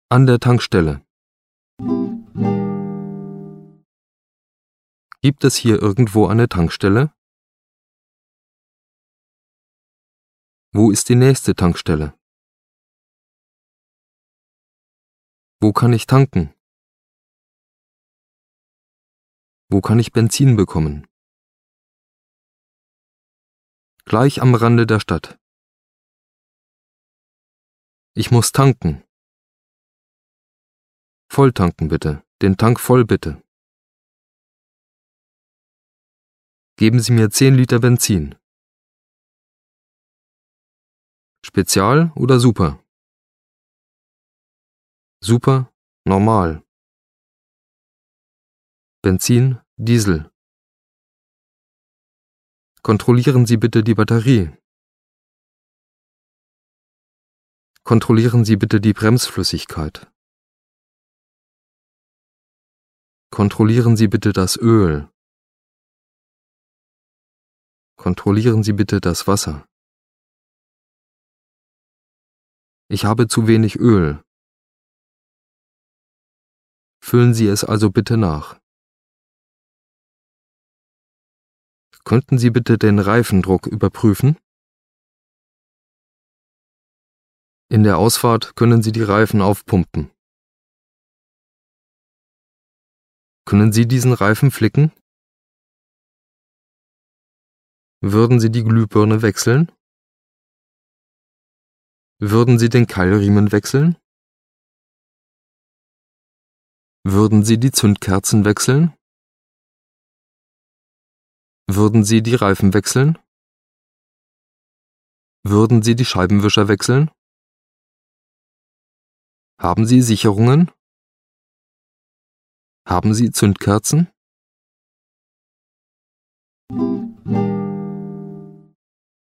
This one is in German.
An der Tankstelle. Gibt es hier irgendwo eine Tankstelle? Wo ist die nächste Tankstelle? Wo kann ich tanken? Wo kann ich Benzin bekommen? Gleich am Rande der Stadt. Ich muss tanken. Volltanken bitte. Den Tank voll bitte. Geben Sie mir 10 Liter Benzin. Spezial oder Super? Super, normal. Benzin, Diesel. Kontrollieren Sie bitte die Batterie. Kontrollieren Sie bitte die Bremsflüssigkeit. Kontrollieren Sie bitte das Öl. Kontrollieren Sie bitte das Wasser. Ich habe zu wenig Öl. Füllen Sie es also bitte nach. Könnten Sie bitte den Reifendruck überprüfen? In der Ausfahrt können Sie die Reifen aufpumpen. Können Sie diesen Reifen flicken? Würden Sie die Glühbirne wechseln? Würden Sie den Keilriemen wechseln? Würden Sie die Zündkerzen wechseln? Würden Sie die Reifen wechseln? Würden Sie die Scheibenwischer wechseln? Haben Sie Sicherungen? Haben Sie Zündkerzen?